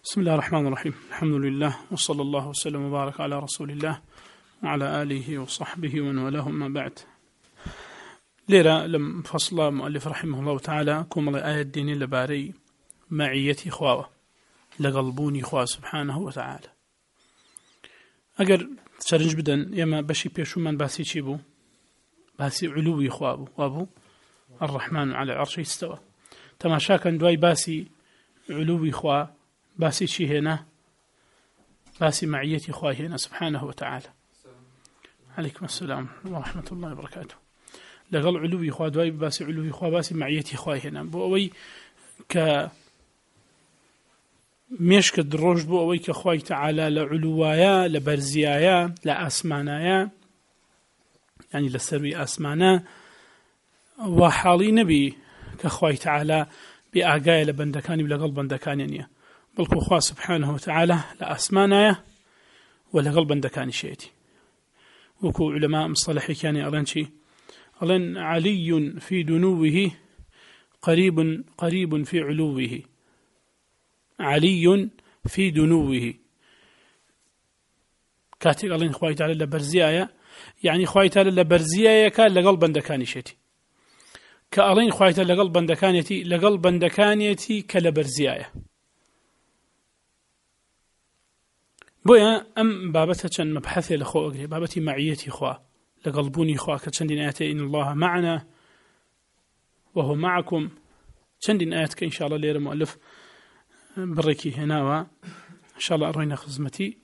بسم الله الرحمن الرحيم. الحمد لله وصلى الله وسلم وبارك على رسول الله وعلى آله وصحبه ومن والاه، ما بعد. ليرة لم فصل مؤلف رحمه الله تعالى كم آية الدين لباري معيتي خواوة لقلبوني خواه سبحانه وتعالى. أجر سرنج بدن يما بشي بيشو من باسي شيبو باسي علوي خوابو وابو الرحمن على العرش استوى. تماشا كان دواي باسي علوي خواه باسي شي هنا باسي معيتي خواه هنا سبحانه وتعالى. عليكم السلام ورحمة الله وبركاته. لقل علوي خواه دواي باسي علوي خواه باسي معيتي خواه هنا بوأوي ك مشك الدروج بوأوي كخواه تعالى لعلوايا لبرزيايا لأسمانايا، يعني لسروي أسمانا، وحالي نبي كخواه تعالى بأعقايا لبندكاني ولقل بندكاني، بل خواه سبحانه وتعالى لأسمانايا ولقل بندكاني شيئتي. وكو علماء مصطلحي كان أرنشي ألن علي في دنوه قريب في علوه، علي في دنوه كاتك ألن خواه تعالى لبرزيايا، يعني خواه تعالى لبرزيايا كان لقل بندكاني شيئتي، كألين خواه تعالى لقل بندكانيتي كلبرزيايا. بويا أم بابتها كان مبحثي لخو أقري بابتي معيتي خواه لقلبوني خواه كتشندين آياتي إن الله معنا وهو معكم، تشندين آياتك إن شاء الله ليرة مؤلف بريكي هنا وإن شاء الله أروينا خزمتي.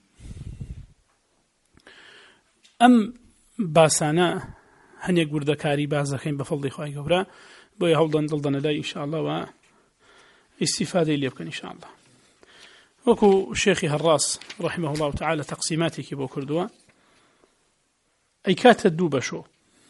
أم باسانا هنيك بردكاري بازخين بفضل خواه قبرا بويا هولدان دلدان لا إن شاء الله واستفادة اللي يبقى إن شاء الله. وكو شيخي هراس رحمه الله تعالى تقسيماتي كيبو كردوا أي كات الدوبة شو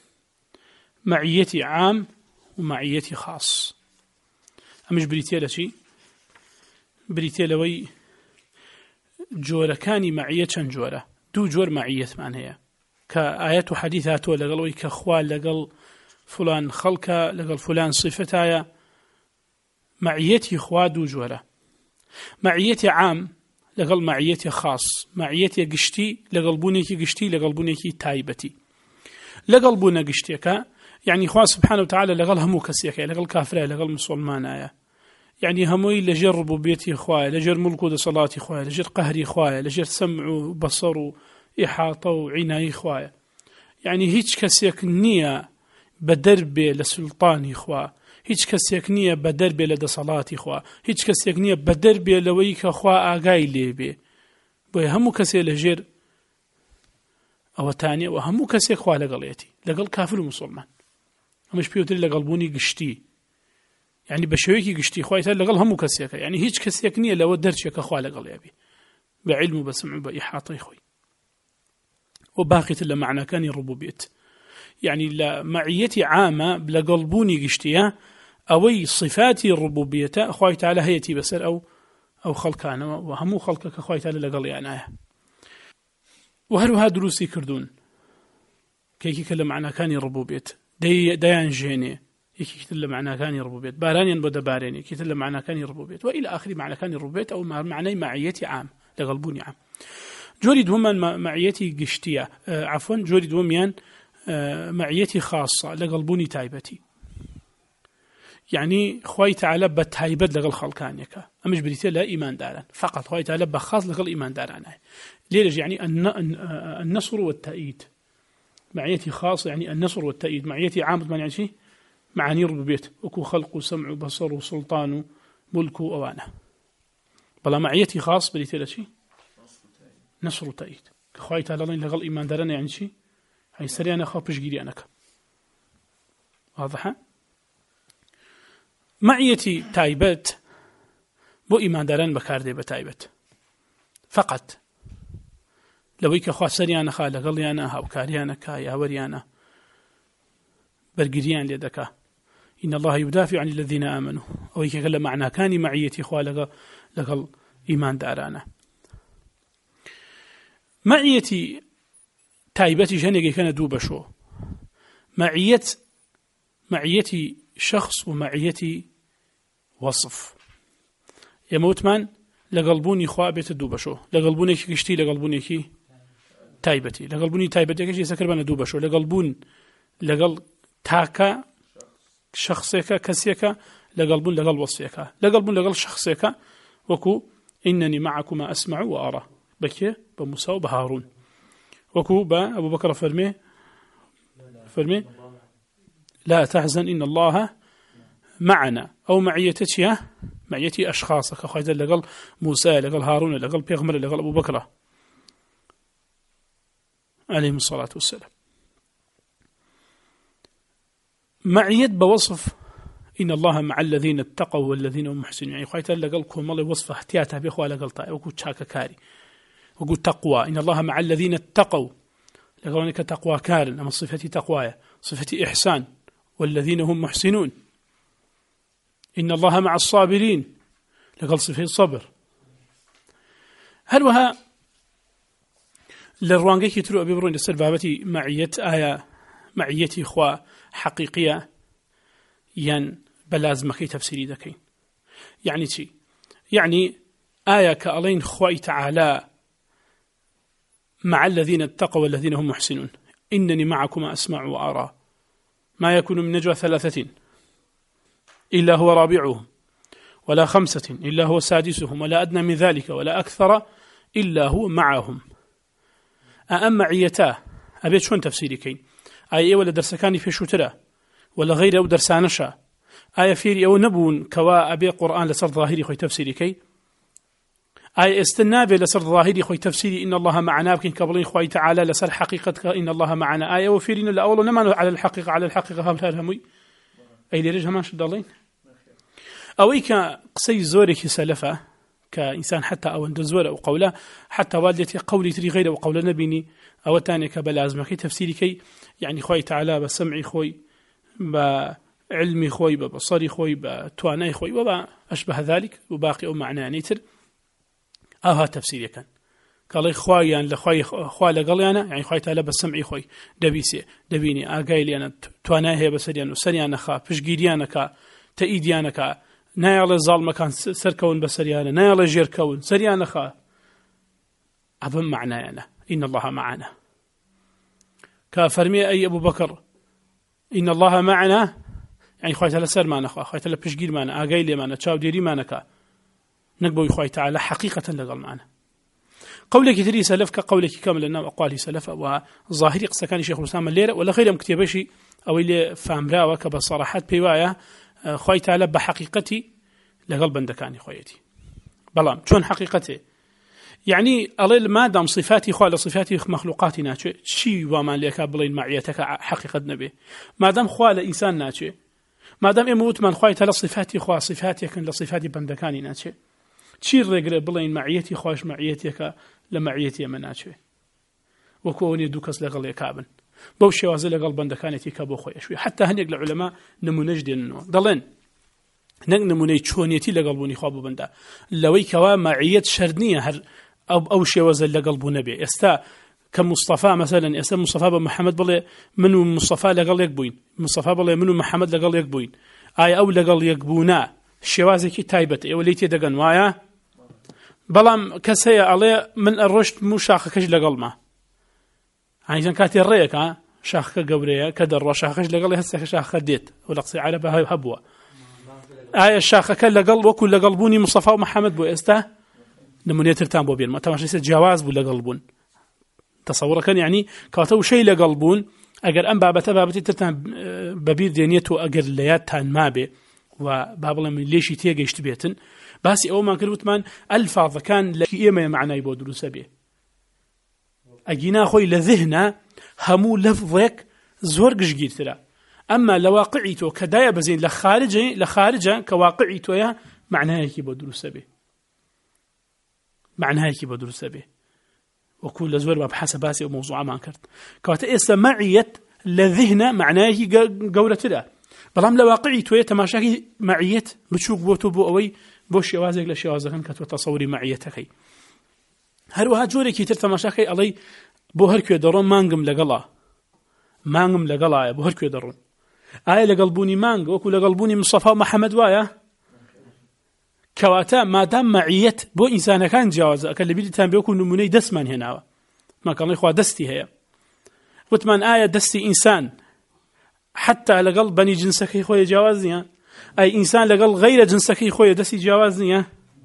معيتي عام ومعيتي خاص. أمش بريتيلا شي بريتيلا وي جورة كاني معية شن جورة دو جور معية معناها كآيات وحديثات لقل وي كخوال لقل فلان خلقة لقل فلان صفتايا. معيتي خوا دو جورة، معيتي عام لقل معيتي خاص، معيتي قشتي لقلبونيكي قشتي لقلبونيكي تايبتي. لقلبونا قشتيك يعني خواه سبحانه وتعالى لقل همو كسيك لقل كافرة لقل مسلمان، يعني هموي لجر ربوبيتي خواه لجر ملكو دا صلاتي خواه لجر قهري خواه لجر سمع وبصر إحاطة وعناي خواه، يعني هيج كسيك نية بدربي لسلطاني خواه، هیچ کەسێک نییە بە دەربێ لە دەسەڵاتی خوا، هیچ کەسێک نییە بە دەربێ لەوەی کە خوا ئاگای لێبێ. بۆیە هەموو کەسێ لەژێر ئەوەتانێ و هەموو کەسێک خوا لەگەڵێتی لەگەڵ کافر و مسلمان. ئەمەش پێوتر لەگەڵبوونی گشتی، یعنی بە شێوەیەکی گشتی خوای تر لەگەڵ هەموو کەسێکە، یعنی هیچ کەسێک نییە لەوە دەرچێکە خوا لەگەڵێ بێ بە عیلم و بە سمع و بە ئیحاطەی خۆی. و باقیتر لە معناکانی ڕوبوبیەت، يعني لمعيتي عامة لقلبوني قشتيا أوي صفاتي الربوبية أخوي تعالى هيتي بسر أو خلقانا وهمو خلقك أخوي تعالى لقل يعناه. وهروها دروسي كردون كيكي كلا معنا كاني الربوبية ديان جيني يكي كتلا معنا كاني الربوبية بارانيا بدا باراني كتلا معنا كاني الربوبية وإلى آخر معنا كاني الربوبية أو معنى معيتي عام لقلبوني عام. جوري دوما معيتي قشتيا عفوا جوري دوميان معيتي خاصة لقلبوني تايبتي، يعني خوي تعالى بتايبت لقل خلقانيك أمش بريتي لا إيمان داران فقط خوي تعالى بخاص لقل إيمان داران. ليش يعني النصر والتأييد معيتي خاصة، يعني النصر والتأييد. معيتي عامة يعني شيء معاني ربوبيت وكو خلق وسمع وبصر وسلطان وملك وأوانه، بلا معيتي خاص بريتي لا شيء نصر وتأييد خوي تعالى لقل إيمان داران يعني شيء هاي سريانا خابش جيري أنك واضحة. معيتي تايبت بو إيمان داران بكاردي بتايبت فقط لويك خوا سريانا خالق غليانا هاو كاريانا كايا وريانا برقريان ليدكا إن الله يدافع عن الذين آمنوا ويك قال معنا كاني معيتي خوا لقل إيمان دارانا. معيتي تايبتي جنگي كان دوبة شو معيتي شخص ومعيتي وصف. يموت من لەگەڵبوونی خوا بێتە دوو بەشۆ لەگەڵبوونێکی گشتی لەگەڵبوونێکی تایبەتی لەگەڵبوونی تایبەتەکەشی سەکرد بەنە دوو بەشۆ لەگەڵبوون لەگەڵ تاکە شخصێکە کەسێکە لەگەڵبوون لەگەڵ وەسفێکە لەگەڵبوون لەگەڵ شخصێکە وەکو إنني معكما أسمع وأرى بكي بموسى وبهارون وكو با أبو بكر فرمي لا تحزن إن الله معنا أو معيتي أشخاصك خايدا لقل موسى لقل هارون لقل بيغمر لقل أبو بكر عليهم الصلاة والسلام معيت بوصف إن الله مع الذين اتقوا والذين هم محسنون يعني خايدا لقل كومالي وصف احتياته بيخوا لقل طائع وكو تشاكا كاري وقول تقوى إن الله مع الذين اتقوا لقولنك تقوى كارن أما صفتي تقوايا صفتي إحسان والذين هم محسنون إن الله مع الصابرين لقل صفتي الصبر هل وها للروانجيكي تلو أبي برون يسر بابتي معيتي إخوة حقيقية ين بلازمكي تفسيري دكين يعني تي يعني آية كألين خوي تعالى مع الذين اتقوا والذين هم محسنون إنني معكما أسمع وأرى ما يكون من نجوى 3 إلا هو رابعهم ولا 5 إلا هو سادسهم ولا أدنى من ذلك ولا أكثر إلا هو معهم معيتاه أبيت شون تفسيري كين آية ولا درسكاني في شترة ولا غير أو درسانشا آية فيري أو نبون كوا أبي قرآن لسر ظاهري خوي تفسيري كي آية استنابي لسر ظاهري خوي تفسيري إن الله معنا بكين قبلين خوي تعالى لسر حقيقة إن الله معنا آية وفيرين الأول نما على الحقيقة همي أي لرجها ما شد الله أو إيكا قصي زوري سلفة كإنسان حتى أو اندزور أو قوله حتى والدتي قولي تري غير أو قول نبيني أو تاني كبلازمة كي تفسيري كي يعني خوي تعالى بسمعي خوي بعلمي خوي ببصري خوي بتواني خوي وما أشبه ذلك وباقي أو معنى نيتر أها تفسيري كان قال خوي يعني لخوي خوي لقليانا يعني خوي تعالى بسمعي خوي دبيسي دبيني أقايلي أنا تواني هي بسريان وسريان خا بشجيريانا كا تأيديانا كا نايل ظالم كان سركون بسريانا نايل جير كون سريانا خا أظن معنا أنا إن الله معنا كفرمي أي أبو بكر إن الله معنا يعني خوي تعالى سر معنا خوي تعالى بشجير معنا أقايلي معنا تشاو ديري معنا كا نقبل خوي تعالى حقيقة لقل معنا قولك تري سلف كقولك كامل أن أقوالي سلف وظاهري قصة كان شيخ الإسلام الليلة ولا خير مكتبشي أو اللي فهمرا وكبصراحات بيوايا خوي تعالى بحقيقتي لقلب عندكاني خويتي بلام شون حقيقتي يعني أليل ما دام صفاتي خوالي صفاتي مخلوقاتي ناتشي شي وما لك بلين معيتك حقيقة نبي ما دام خوالي إنسان ناتشي ما دام يموت من خوي تعالى صفاتي خوا صفاتي كن لصفاتي بندكاني ناتشي تشير رجل بلين معيتي خوش معيتك لمعيتي مناتشي وكوني دوكس لغل يكابن بوشي وازل لغل بندكانتي كابو خويا شوي حتى هنيق العلماء نمونج دينو ضلين نموني تشونيتي لقلبوني خوابو بندا لوي كوا معيت شردنيه هر او شي وازل لقلبو نبي استا كمصطفى مثلا اسم مصطفى محمد بله منو مصطفى لقل يكبوين مصطفى بله منو محمد لقل يكبوين اي او لقل يكبونا شوازكي تايبت وليتي دغن وايا بلام كسي علي من الرشد مو شاخكش لقل ما يعني كاتي الريك شاخك قبريه كدر شاخكش لقل هسه شاخ ديت ولقصي على بها هبوه آية شاخك لقل وكل لقلبوني مصطفى ومحمد بو استا نمونيه ترتان بو بين ما تماشي جواز بو لقلبون تصور كان يعني كاتو شيء لقلبون اگر ام بابته ترتان ببير دينيتو اگر لياتان ما به وبابل من ليش تيجيشت بيتن بس او ما كنت من الفاظ كان لكيما معنى يبو دروس به اجينا خوي لذهنا همو لفظك زورقش جيرتلا اما لواقعيتو كدايه بزين لخارجه كواقعيتو يا معناها يبو دروس به معناها يبو دروس به وكل زور بحسب باسي وموضوع ما انكرت كانت اسمعيت لذهنا معناه قولتلا بلام لواقعي تويه تماشاكي معيت بتشوق بوتو بو اوي بوش يوازق لشيوازق كان كتو تصوري معيتك هروها جوريكي تر تماشاكي علي بو هركو درون مانغم لقلا بو هركو درون آية لقلبوني مانغ وكو لقلبوني مصطفى محمد وايا کەواتە مادام مەعیەت بۆ ئینسانەکان جیاوازە ئەکە لە بیرتان بێ وەکو نمونەی دەستمان هێناوە ماکەڵی خوا دەستی هەیە وتمان ئایا دەستی ئینسان حتا لەگەڵ بەنی جنسەکەی خۆی جیاواز نییە ئەی ئینسان لەگەڵ غەیرە جنسەکەی خۆی دەستی جیاواز نییە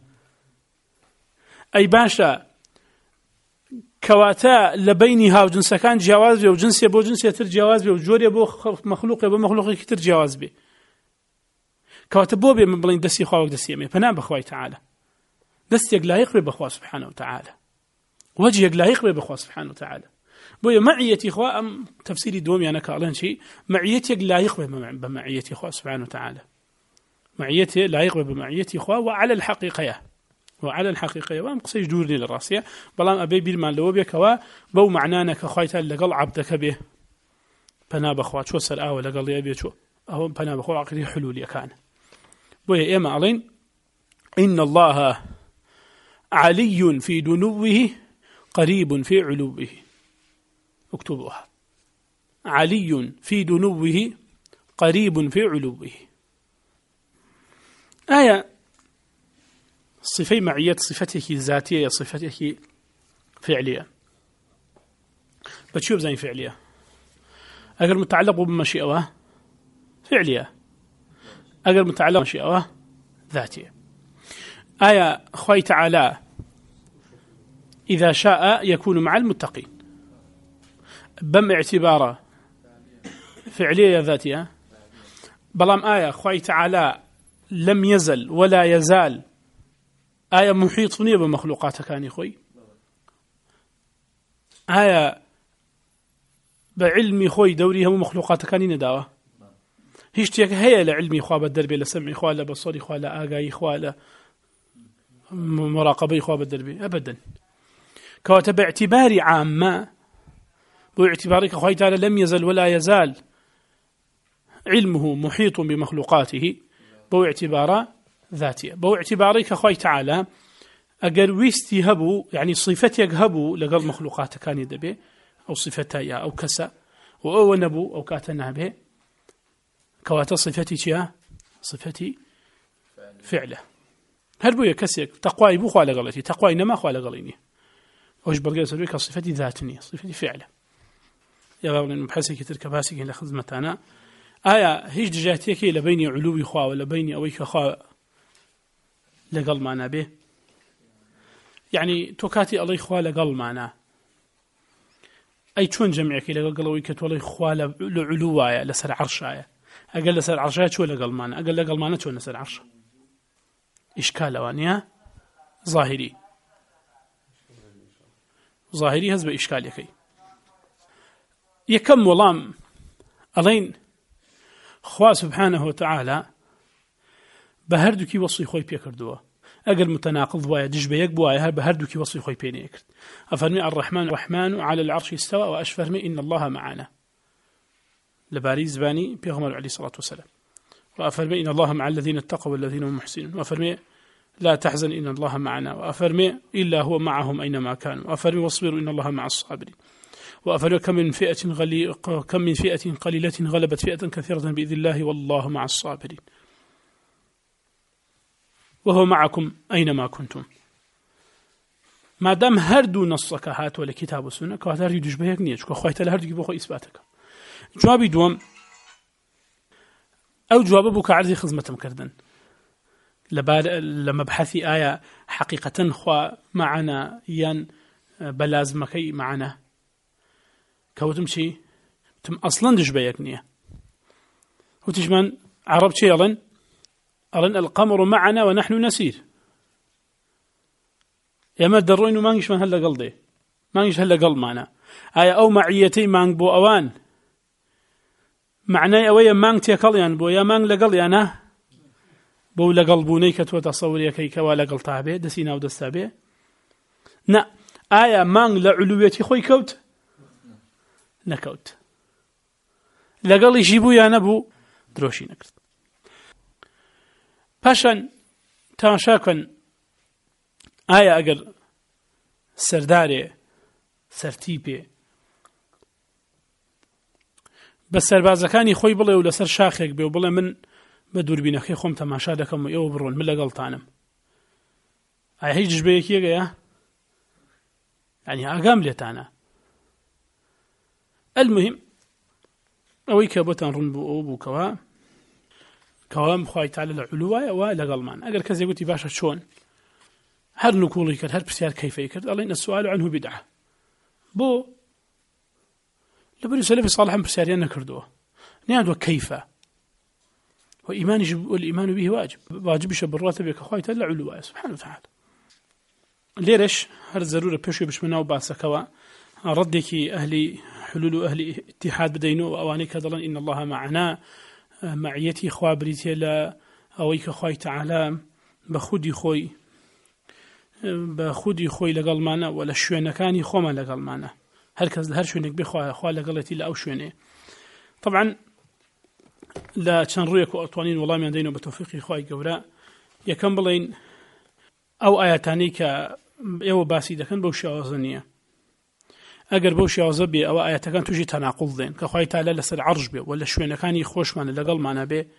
ئەی باشە کەواتە لە بینی هاوجنسەکان جیاواز بێ و جنسێ بۆ جنسێتر جیاواز بێ و جۆرێ بۆ مەخلوقێ بۆ مەخلوقێکی تر جیاواز بێ کەواتە بۆ بێ من بڵین دەستی خوا وەک دەستی ئێمە پەنا بەخوای تەعالە دەستێک لایق بێ بەخوا سبحانه وتعالى وجهێک لایق بێ بەخوا سبحانه وتعالى بۆیە مەعیەتی خوا ئەم تەفسیری دووەمیانە کاڵێن چی مەعیەتێک لایق بێ بەمەعیەتی خوا سبحانه وتعالى معيته لایق بێ بمعیەتی خوا وعلى الحقيقة وام قسەیش دوور نیە لە ڕاستیە بەڵام ئەبێ بیرمان لەوە بێکەوە بەو معنانە کە خوایتان لەگەڵ عەبدەکە بێ پەنا بەخوا چۆ سەر ئاوە لەگەڵ بێ چۆ ئەوە پەنا بەخوا عەقیدەی حلولیەکانە بۆیە ئێمە ئەڵێن إن الله علي في دنوه قريب في علوه اكتبوها علي في دنوه قريب في علوه آية صفة معية صفتك ذاتية صفتك فعلية بتشوف زي فعلية أقل متعلق بمشيئة فعلية أقل متعلق بمشيئة ذاتية آية خوي تعالى إذا شاء يكون مع المتقين بم اعتباره فعلية ذاتية بلام آية خوي تعالى لم يزل ولا يزال آية محيط نية بمخلوقات كان خوي آية بعلمي خوي دوريها ومخلوقات كان نداوة هيشتيك هي لعلمي خواه بالدربي لسمعي خواه لبصري خواه لآقاي خواه لمراقبي خواه بالدربي أبدا كواتب باعتباري عامة باعتبارك خوي تعالى لم يزل ولا يزال علمه محيط بمخلوقاته بو اعتباره ذاتية بو اعتبارك خوي تعالى أجر ويستي هبو يعني صفتك هبو لقل مخلوقات كان يدبي أو صفتها أو كسا أو نبو أو كاتنا به كواتا صفتي شيا صفتي فعله هل بو يكسيك تقواي بو خوا لقلتي تقواي نما خوا لقليني وش بلقى سلوك صفتي ذاتني صفتي فعله يا بابا المبحثي كتر كباسك إلى خدمتنا آية هيج دجاتيك لبيني علوي خوا ولا بيني أويك خوا لقل معنا به يعني توكاتي الله خوا لقل معنا أي شون جمعك لقل أويك تولي خوا لعلوايا لسر عرشايا أقل لسر عرشايا شو لقل معنا أقل لقل معنا شو لسر عرش إشكال وانيا ظاهري هزب إشكاليكي يكم ولام ألين خوا سبحانه وتعالى بهردوكي وصي خوي بيكردوا أقل متناقض وايا دجبيك بوايا بهردوكي وصي خوي بينيكرد أفرمي الرحمن على العرش استوى وأشفرمي إن الله معنا لباريز باني بيغمر عليه الصلاة والسلام وأفرمي إن الله مع الذين اتقوا والذين هم محسنون وأفرمي لا تحزن إن الله معنا وأفرمي إلا هو معهم أينما كانوا وأفرمي واصبروا إن الله مع الصابرين وأفرمي كم من فئة قليلة غلبت فئة كثيرة بإذن الله والله مع الصابرين وهو معكم أينما كنتم ما دام هردو نصك هات ولا كتاب السنة كهاتر يدوش بهيك نية شكو خويت لهردو يبوخو إثباتك جوابي دوم أو جواب بك عرضي خزمة مكردن لما بحثي آية حقيقة خوا معنا ين بلازمكي معنا كوتم شي تم أصلا دش بهيك نية وتجمن عرب شي ألن القمر معنا ونحن نسير يا ما دروا إنه ما نجش من هلا قلدي ما نجش هلا قل معنا آية أو معيتي مانج بو أوان معناه أويا مانج تيكليان بو يا مانج لقل أنا بو لقلبوني كتو تصوري كي كوا لقل طابه دسينا ودستابه نا آية مانج لعلويتي خوي كوت نكوت لقل يجيبو يا نبو دروشي نكرت پاشان تماشاکن آیا اگر سرداره سرتیپه بە سەربازەکانی خۆی بڵێ و لەسەر شاخێک بێ و بڵێ من بە دووربینەکەی خۆم تەماشا دەکەم و ئێوە بڕۆن من لەگەڵتانم هیچ جبەیەکیەگەیە يعني ئاگام لێتانە. المهم ئەوەی کە بۆتان ڕوون بوو ئەو بووکەوە کەوام خوای تعالی لە علووایەوە لەگەڵمان ئەگەر کەسێک گوتی باشە چۆن هەر نکوڵی کرد هەر پرسیار کەیفەی کرد ئەڵێن السؤال عنه بدعة بۆ لەبەر سەلەفی صالح پرسیاریان نەکردووە نیاندوە کەیفە والإيمان به واجبش بالراتب كخوي تلا علوه سبحانه وتعالى ليرش هر ضرورة بيشو بشمنا وباسكوا ردك أهل حلول أهل اتحاد بدينو وأواني كذلن إن الله معنا معيتي خوابريتي لا أويك خوي تعالى بخودي خوي لقل معنا ولا شوينة كاني خوما لقل معنا هر شوينك بخوا خوا لقلتي لا أو شوينة طبعا لا تنرويك وأطوانين والله من دينه بتوفيق خواهي قوراء يكن بلين أو آياتاني كأيو باسي دكن بوشي عوزانية أقر بوشي عوزبي أو آياتكان توجي تناقض ذين كخواهي تعالى لسر عرج بي ولا شوينة كان يخوش معنا لقل معنا بي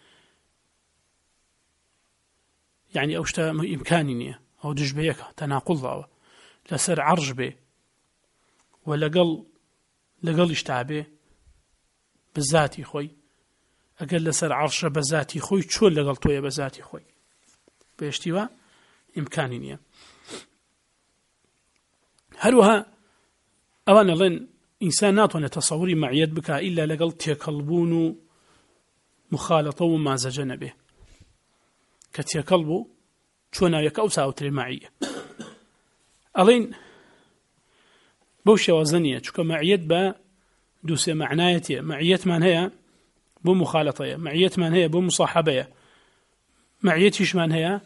يعني أوشتا إمكانينية أو دجبيك تناقض ذاو لسر عرج بي ولقل اشتعبي بالذاتي خوي ئەگەر لەسەر عەرشە بە ذاتی خۆی چۆن لەگەڵ تۆیە بە ذاتی خۆی بەهێشتیوە ئیمکانی نییە. هەروەها ئەوان ئەڵێن ئینسان ناتوانێت تەسەووری مەعیەت بکە ئیلا لەگەڵ تێکەڵبوون و مخالەتە و مازەجە نەبێ کە تێکەڵ بوو چۆن ناویەکە ئەو ساوترێ مەعیە. ئەڵێن بەو شێوازە نییە چونکە مەعیەت بە دووسێ مەعنایەتیە مەعیەتمان هەیە بو مخالطة معيتمان هي بو مصاحبة معيتيشمان هي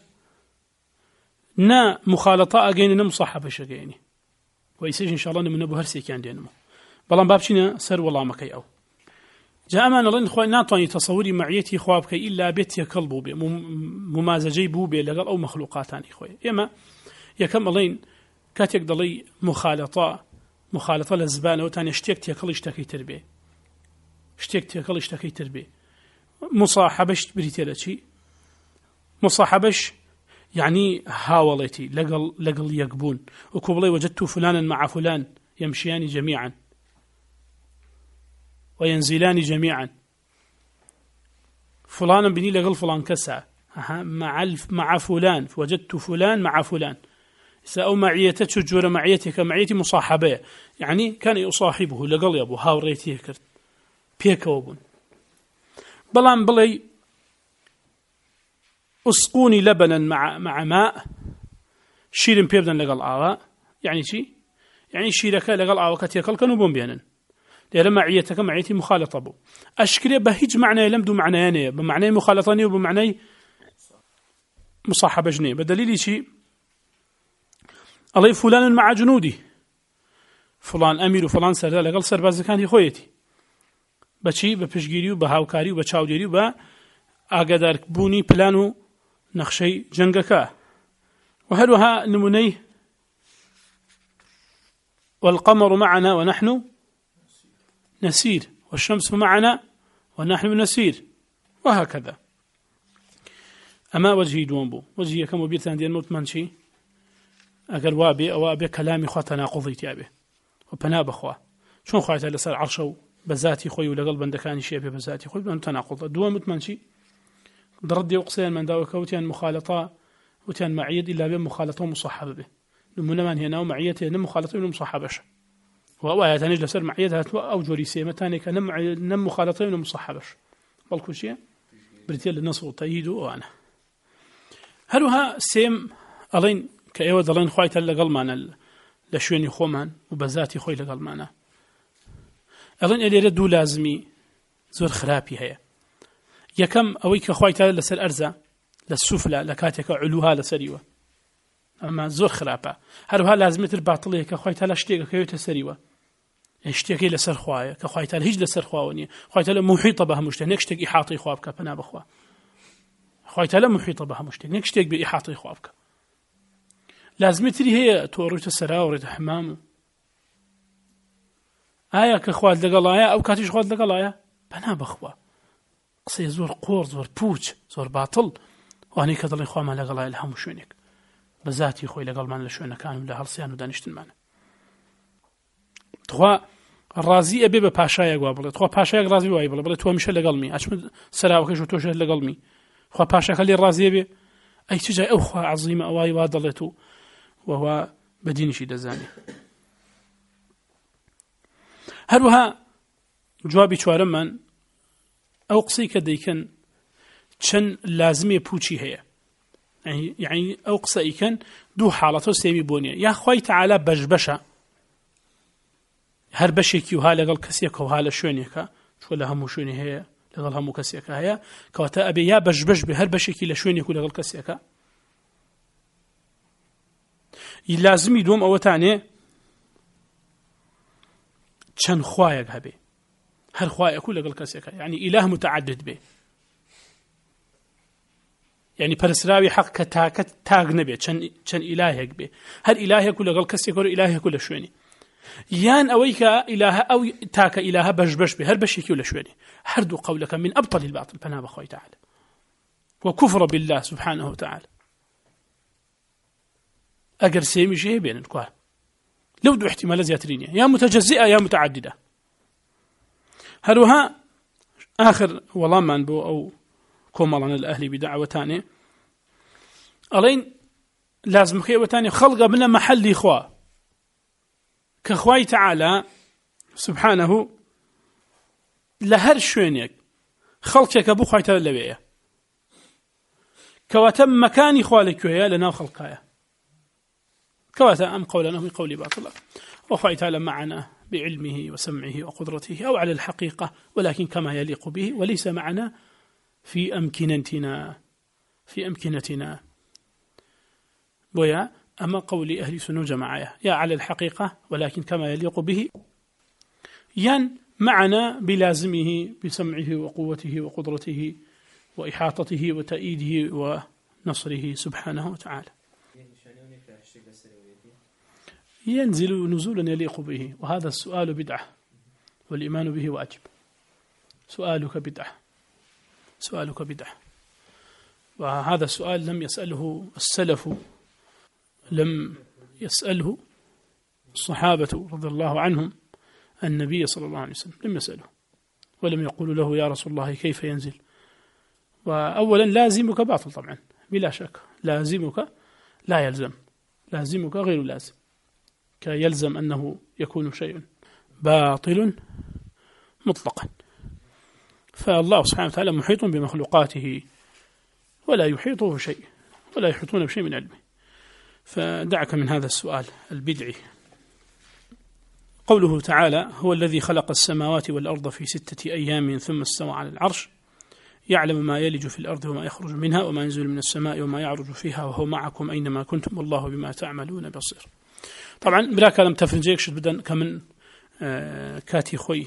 نا مخالطة أجيني نمصاحبة شجيني ويسيج إن شاء الله من أبو هرسي كان دينمو بلان بابشنا سر والله مكي أو جاء أمان الله إخوان ناطني تصوري معيتي خوابك إلا بيت يكلبو بي ممازجي بو بي لغل أو مخلوقاتان إخوان إما يكم الله كاتيك ضلي مخالطة للزبانة وتاني اشتيك تيكل اشتكي تربيه شتێک تێکەڵ شتەکەی تر بێ مصاحبەش بریتێ لە چی مصاحبەش يعني هاوڵێتی لەگەڵ یەک بوون وەکو بڵێ وجدت فلانا مع فلان يمشيان جميعا وينزلان جميعا فلانا بني لەگەڵ فلان کەسە مع فلان وجدت فلان مع فلان أو معيته شو جورة معيتك معيتي مصاحبة يعني كان يصاحبه لقل يابو هاوريتيه كرت بيكوا بون بلان بلي أسقوني لبنا مع ماء شيرين بيبدن لقل آواء يعني شي يعني شيرك لقل آواء كتيكل كانوا بون بيانا لأن معيتك معيتي مخالطة بو أشكري بهيج معنى لمدو معنى يعني بمعنى مخالطاني وبمعنى مصاحبة جنيه بدليل شي الله فلان مع جنودي فلان أمير وفلان سردار لقل سرباز كان خويتي بچی بە پشگیری و بە هاوکاری و بە چاودێری و بە ئاگاداربوونی پلان و نەخشەی جەنگەکە و هەروەها نمونەی والقمر معنا ونحن نسير والشمس معنا ونحن نسير وهكذا أما وجهي دوم بو وجهي كم وبيرتان ديال مطمئن شي أقر وابي أو أبي كلامي خوا تناقضي تيابي وبنا بخوا شون خواهي لسر عرشو بذاتي خوي ولا قلب عندكاني شيء بذاتي خوي بأن تناقض دوام مطمئن شي دردي وقصين من داوك وتيان مخالطة وتيان معيد إلا بين مخالطة ومصاحبة به لمن من هنا ومعيته نم مخالطة ونم مصاحبة وآيات نجل سر معيدها أو جوري سيمة تاني كنم مخالطة ونم مصاحبة بل كل شيء بريتيل النصر وتأييد وأنا هلوها سيم ألين كأيود ألين خويت لقل معنا لشويني خومان وبذاتي خوي لقل معنا ألين اللي ردوا لازمي زور خرابي هي يكم أويك خويت لسر أرزا للسفلى لكاتك علوها لسريوة أما زور خرابة هلوها لازمت الباطلية كخويت لشتيك كيوت سريوة اشتكي لسر خوايا كخويت هج لسر خواوني خويت محيطة بها مشتك نكشتك إحاطي خوابك بنا بخوا خويت محيطة بها مشتك نكشتك بإحاطي خوابك لازمتري هي توريت السراورة حمام آية كخوات لقل آية أو كاتيش خوات لقل آية بنا بخوا قصي زور قور زور بوج زور باطل واني كذل إخوة ما لقل آية لهم شوينك بذاتی خۆی لەگەڵمان لە شوێنەکان و لە هەڵسیان و دانیشتنمانە. تخوا ڕازی ئەبێ بە پاشایەک وا بڵێت، خوا پاشایەک ڕازی وای بڵێ تۆ هەمیشە لەگەڵمی، ئەچمە سەراوەکەش و تۆش لەگەڵمی، خوا پاشاکە لێ ڕازیە بێ، ئەی چ جای ئەو خوا عەزیمە ئەوای وا دەڵێت و وەها بەدینیشی دەزانێ. هەروەها جوابی چوارەممان ئەو قسەی کە دەیکەن چەند لازمێ پوچی هەیە، یعنی ئەو قسە ئیکەن دوو حاڵەتە سێمی بۆ نییە، یا خوای تەعالا بەشە هەر بەشێکی وها لەگەڵ کەسێکە وها لە شوێنێکە، چۆ لە هەموو شوێنی هەیە لەگەڵ هەموو کەسێکە هەیە، کەواتە ئەبێ یا بەش بێ هەر بەشێکی لە شوێنێک و لەگەڵ کەسێکە. لازمی دوم ئەوەتانێ چەند خوایەک هەبێ، هەر خوایەک و لەگەڵ کەسێکە، یعنی ئیلاه متعدد بێ، یعنی پەرسراوی حەق کە تاک نەبێت چەند ئیلاهێک بێ، هەر ئیلاهێک و لەگەڵ کەسێک و ئیلاهێک و لە شوێنی، یان ئەوەی کە ئیلاهە ئەو تاکە ئیلاهە بەش بێ هەر بەشێکی و لە شوێنی. هەردوو قەولەکە من ئەبطل الباطل پەنا بەخوای تەعالە وكفر بالله سبحانه وتعالى. أجر سيمي شيء بين الكوار لو دو احتمال زياترينيا يا متجزئة يا متعددة. هروها آخر والله من بو أو كومالنا الأهلي بدعوة تانية ألين لازم خيوة تانية خلق بنا محل إخوة كخواي تعالى سبحانه لهر شوينيك خلقك أبو خواي تعالى لبيه كواتم مكاني خوالك ويا لنا خلقايا كواتا أم قولنا من قول باطل وخواي تعالى معنا بعلمه وسمعه وقدرته أو على الحقيقة ولكن كما يليق به وليس معنا في أمكنتنا ويا أما قول أهل سنة جماعة يا على الحقيقة ولكن كما يليق به ين معنا بلازمه بسمعه وقوته وقدرته وإحاطته وتأييده ونصره سبحانه وتعالى ينزل نزولا يليق به. وهذا السؤال بدعة والإيمان به واجب. سؤالك بدعة وهذا السؤال لم يسأله السلف، لم يسأله الصحابة رضي الله عنهم النبي صلى الله عليه وسلم، لم يسأله ولم يقولوا له يا رسول الله كيف ينزل. وأولا لازمك باطل طبعا بلا شك، لازمك لا يلزم، لازمك غير لازم، كيلزم أنه يكون شيء باطل مطلقا. فالله سبحانه وتعالى محيط بمخلوقاته ولا يحيطه شيء ولا يحيطون بشيء من علمه. فدعك من هذا السؤال البدعي. قوله تعالى هو الذي خلق السماوات والأرض في 6 أيام ثم استوى على العرش يعلم ما يلج في الأرض وما يخرج منها وما ينزل من السماء وما يعرج فيها وهو معكم أينما كنتم والله بما تعملون بصير. طبعا بلا كلام تفرنجيك شد بدن كمن كاتي خوي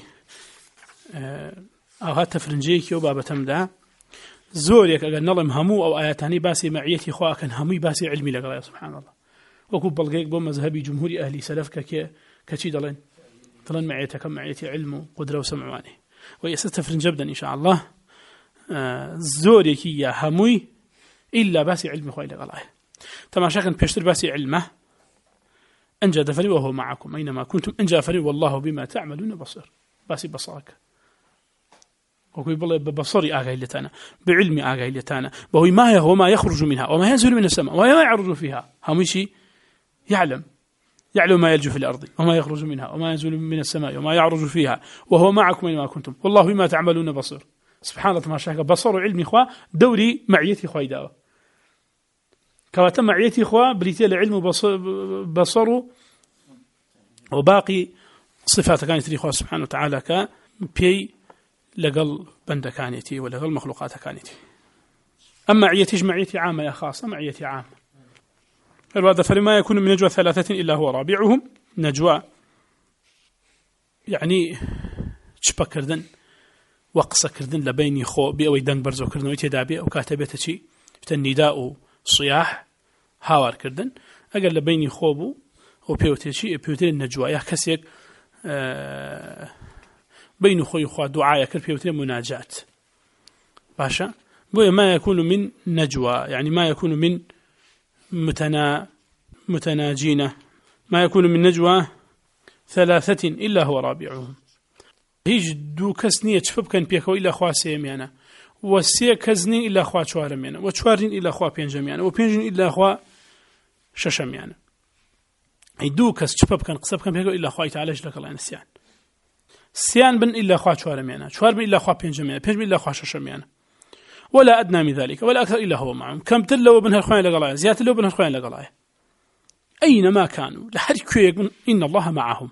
أو هات تفرنجيك وبابا تمدا زوريك أجل نظم همو أو آياتاني باسي معيتي خوا كان همي باسي علمي لقراء سبحان الله. وكوب بلغيك بو مذهبي جمهوري أهلي سلفك كشي دلين معيتك معيتي علم وقدرة وسمعواني ويستفرنج جبدا إن شاء الله زوريك يا هموي إلا باسي علمي خوي لقراء تماشا كان بيشتر باسي علمه أنجى دفري وهو معكم أينما كنتم أنجى فري والله بما تعملون بصير. باسي بصرك وكوي بالله ببصري آغايلتانا بعلمي آغايلتانا وهو ما هو ما يخرج منها وما ينزل من السماء وما يعرج فيها همشي يعلم ما يلج في الأرض وما يخرج منها وما ينزل من السماء وما يعرج فيها وهو معكم أينما كنتم والله بما تعملون بصير. سبحان الله ما شاء بصر وعلمي إخوة دوري معيتي إخوة داوة كواتم معيتي إخوة بريتي العلم بصر وباقي صفات كانت إخوة سبحانه وتعالى كبي لقل بندكانيتي ولقل مخلوقات كانتي. أما معيتي معيتي عامة يا خاصة معيتي عامة. هذا فلما يكون من نجوى 3 إلا هو رابعهم. نجوى يعني شبكردن وقصكردن لبيني خو بأوي دنگ برزو كردن ويتدابي أو كاتبته شيء النداء صياح هاور كردن أقل لبيني خوبو وبيوتي شيء بيوتي النجوى يا كسيك بين خوي خوا دعاء كر بيوتي مناجات باشا بويا ما يكون من نجوى يعني ما يكون من متناجين ما يكون من نجوى 3 إلا هو رابعهم هیچ دوو کەس نییە چ بکەن پێکەوە ئیلا خوا سێمیانە و سێ کەس نین ئیلا خوا چوارەمیانە و چوارین ئیلا خوا پێنجەمیانە و پێنجین ئیلا خوا شەشەمیانە ئەی دوو کەس چ بکەن قسە بکەن پێکەوە ئیلا خوای تەعالەش لەگەڵیانە سیان بن ئیلا خوا چوارەمیانە چوار بن ئیلا خوا پێنجەمیانە پێنج بن ئیلا خوا شەشەمیانە ولا أدنى من ذلك ولا أكثر إلا هو معهم كم تلو بن هالخوان لقلايا زيادة لو بن هالخوان لقلايا أينما كانوا لحركوا يقول إن الله معهم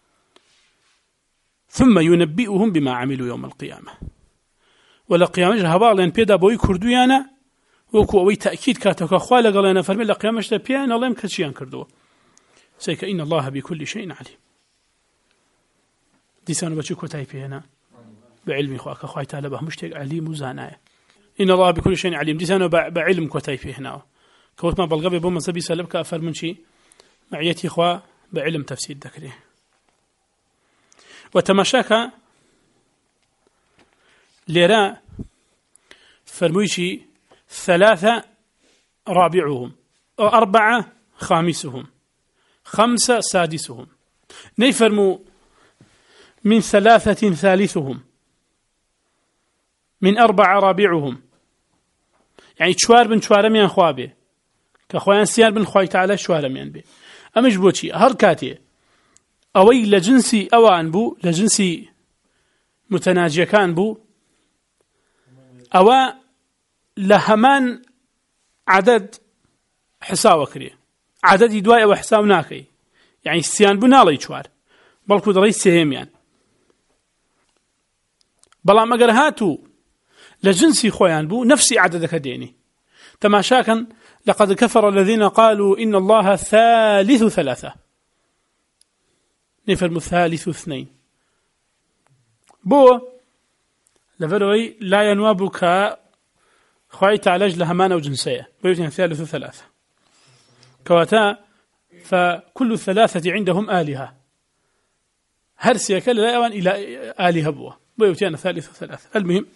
ثم ينبئهم بما عملوا يوم القيامة ولا قيامة هبال لأن بيدا بوي كردويانا وكوي تأكيد كاتك أخوة لقلايا فرمي لقيامة بيان الله يمكتشيان كردوه سيك إن الله بكل شيء عليم ديسانو بچو كتاي هنا بعلمي أخوة تعالى به مشتق عليم وزانايا إن الله بكل شيء عليم ديسانو بعلم كتاي هنا كوت ما بلغبي بوم سبي سلبك أفر من شيء معيتي إخوة بعلم تفسير ذكره وتماشاك ليرا فرمويشي 3 رابعهم 4 خامسهم 5 سادسهم نيفرمو من 3 ثالثهم من 4 رابعهم يعني چوار بن چوارميان خوابه كخوان سيار بن خوي تعالى شوارميان به أمش بوشي هر كاتي أوي لجنسي أوان بو لجنسي متناجي كان بو أو لهمان عدد حساوة كريه عدد يدواء أو حساب ناكي يعني السيان بو نالي شوار بلكو دري سيهم يعني بلا مقرهاتو لجنسي خويان بو نفسي عددك ديني تماشاكا لقد كفر الذين قالوا إن الله ثالث 3 نفرم 2 بو لفروي لا ينوابك خواهي تعالج لهمانة وجنسية ويوتين 3 كواتا فكل 3 عندهم آلهة هرسي كلا لا يوان إلى آلهة بوه ويوتين 3 المهم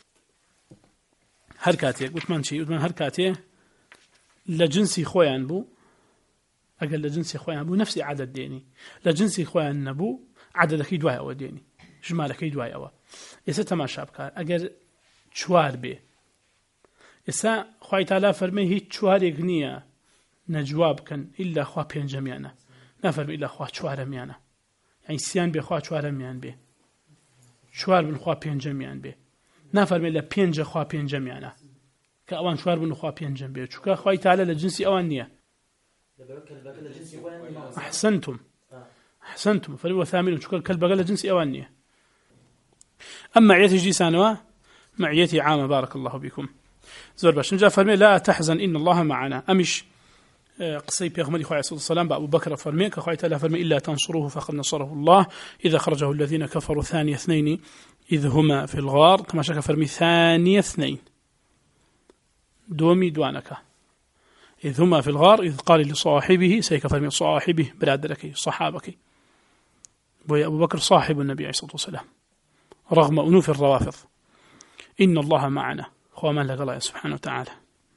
هركاتي وثمان شيء وثمان هركاتي لجنسي خويان بو أقل لجنسي خويان بو نفسي عدد ديني لجنسي خويان نبو عددك يدواي أو ديني جمالك يدواي أو يسا ما شابكار أقل شوار بي يسا خوي تعالى فرمي هي شوار يغنية نجواب كان إلا خوا بين جميعنا نفرم إلا خوا شوار ميانا يعني سيان بي خوا شوار ميان بي شوار بن خوا بين جميعنا بي نفرم إلا بينج خوا بين جميعنا كأوان شوار بن خوا بين جنبه شو كخوي تعالى لجنسي أوانية أحسنتم فلو ثامن شو كالكلب قال لجنسي أوانية أما معيتي جيسانوا معيتي عامة بارك الله بكم زور باش نجا فرمي لا تحزن إن الله معنا أمش قصي بيغمري خوي صلى الله عليه وسلم أبو بكر فرمي كخوي تعالى فرمي إلا تنصروه فقد نصره الله إذا خرجه الذين كفروا 2 إذ هما في الغار كما شك فرمي 2 دومي دوانك إذ هما في الغار إذ قال لصاحبه سيكفر من صاحبه برادرك صحابك أبو بكر صاحب النبي عليه الصلاة والسلام رغم أنوف الروافض إن الله معنا خوا من لك الله سبحانه وتعالى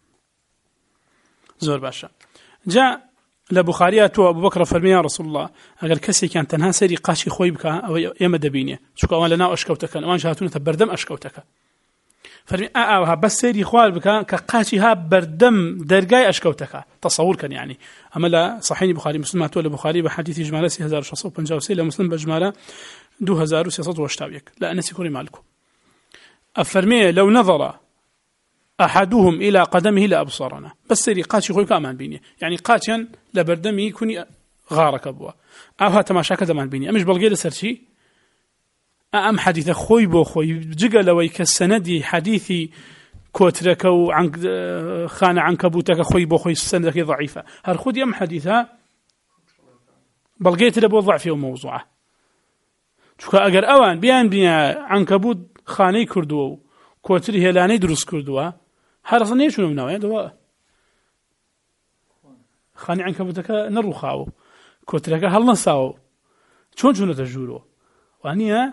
زور باشا جاء لبخاريات أبو بكر فرمي يا رسول الله أقل كسي كان تنها سيري قاشي خوي بك أو يمد بيني شكو أوان لنا أشكوتك أوان شهاتون تبردم أشكوتك فرمي بس سيري خوال بك كقاشي ها بردم درجاي أشكوتك تصور كان يعني أما لا صحيح بخاري مسلم هاتوا لبخاري بحديث جمالة 3655 لمسلم بجمالة 2608 لا أنا سيكوري مالكم أفرمي لو نظر أحدهم إلى قدمه لأبصرنا بس سيري قاشي خوي كأمان بيني يعني قاشيا لبردمي يكوني غارك أبوا أو هات ما شاك دمان بيني أمش بلغي لسرشي أم حديث خوي بو خوي جقل لوي كالسندي حديثي كوترك وعن خانة عنكبوتك خوي بو خوي السندك ضعيفة هل خود يم حديثها بلغيت لبو ضعفي وموضوعه شو أجر أوان بيان عنكبوت خاني كردو كوتري هلاني دروس كردو هذا صنيع شنو منه يعني دواء خاني عنكبوتك نروخاو كوترك هل نصاو شلون تجولو وانيا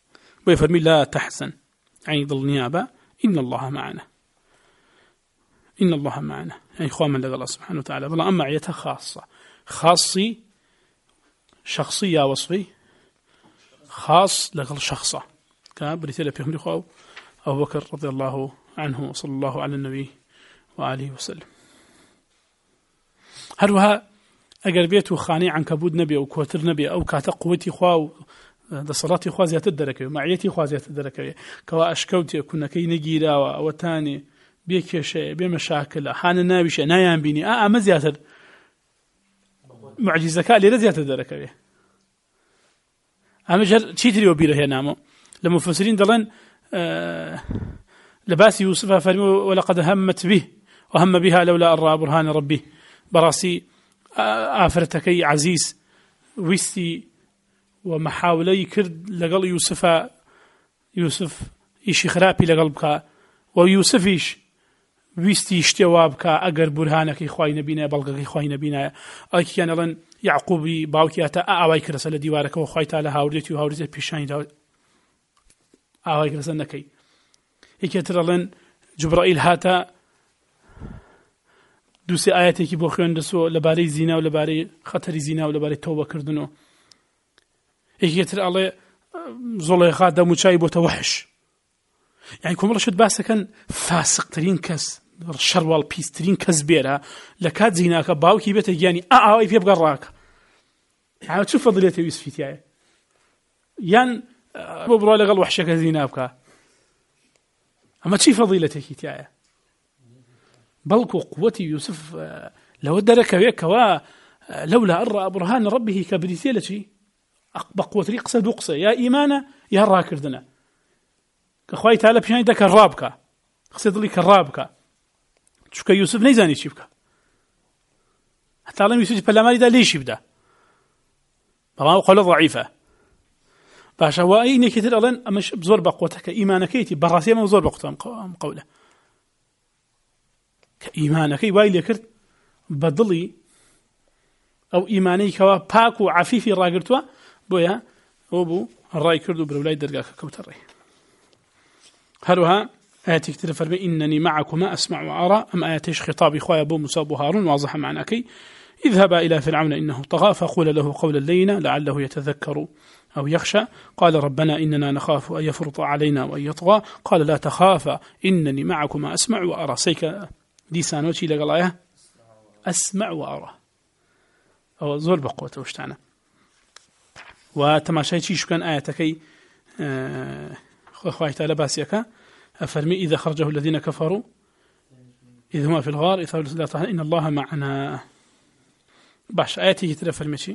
ويفرمي لا تحزن عند النيابة إن الله معنا إن الله معنا يعني إخوان من الله سبحانه وتعالى بلا أما معيتها خاصة خاصي شخصية وصفي خاص لغل شخصة كبريتيلا بيخمري خواو أبو بكر رضي الله عنه وصلى الله على النبي وآله وسلم هروها أجر بيت وخاني عن كبود نبي أو كوتر نبي أو كاتا قوتي خواو ده صلاتي خوا زيادة الدركة معيتي خوا زيادة الدركة كوا أشكوتي كنا كي نجيرا وتاني بيكش بمشاكل حان نابش نايم بيني ما زيادة معجزة كالي زيادة الدركة أما جر شيء تريو بيره هنا لما مفسرين دلن لباس يوسف فرمي ولقد همت به وهم بها لولا أن رأى برهان ربه براسي آفرتكي عزيز ويستي ومحاولي كرد لقل يوسف إيش خرابي لقلبك ويوسف إيش ويستي اشتوابك أجر برهانك إخوي نبينا بلغك إخوي نبينا أي كان لن يعقوبي باوكياتا أواي كرسل ديوارك وخوي تعالى هاوردتي وهاوردتي بيشاني داو أواي كرسل نكي هيك لن جبرائيل هاتا دوسي آياتي بو خوان دسو لباري زينا ولباري خطر زينا ولباري توبة كردنو هيك الله زوليخا دمو شاي بو توحش يعني كم رشد باسا كان فاسق ترين كس شر والبيس ترين كس بيرها لكاد زيناك باوكي بيتا يعني أعوي في يبقى راك يعني شوف فضليته يوسف تياي يان ببرا لغل وحشك زينابك أما تشي فضيلتك تياي بلكو قوتي يوسف لو درك بك لولا أرى برهان ربه كبريتيلتي بقوة ريقصة دوقصة يا إيمانا يا راكردنا كخواي تعالى بشان دا كرابك قصد لي كرابك شو يوسف نيزاني شيبك حتى علم يوسف بالامالي دا ليش يبدا طبعا قول ضعيفة باشا واي كثير الان مش بزور بقوتك ايمانك يتي براسيه ما بزور بقوتهم قوله كايمانك واي لكرت بدلي او ايماني كوا باكو عفيفي راغرتوا بويا وبو الراي كردو برولاي درغاك كوتري هلها آياتي كتير فرمي إنني معكما أسمع وأرى أم آياتيش خطاب إخوة أبو موسى وهارون واضحة معناكي اذهبا إلى فرعون إنه طغى فقول له قولا لينا لعله يتذكر أو يخشى قال ربنا إننا نخاف أن يفرط علينا وأن يطغى قال لا تخافا إنني معكما أسمع وأرى سيك لسانوتي لقلايا أسمع وأرى أو زور بقوة وشتعنا وتماشيتي شو كان آياتكي أخوة تعالى باسيك أفرمي إذا خرجه الذين كفروا إذ هما في الغار إن الله معنا باش آياتي كتير المشي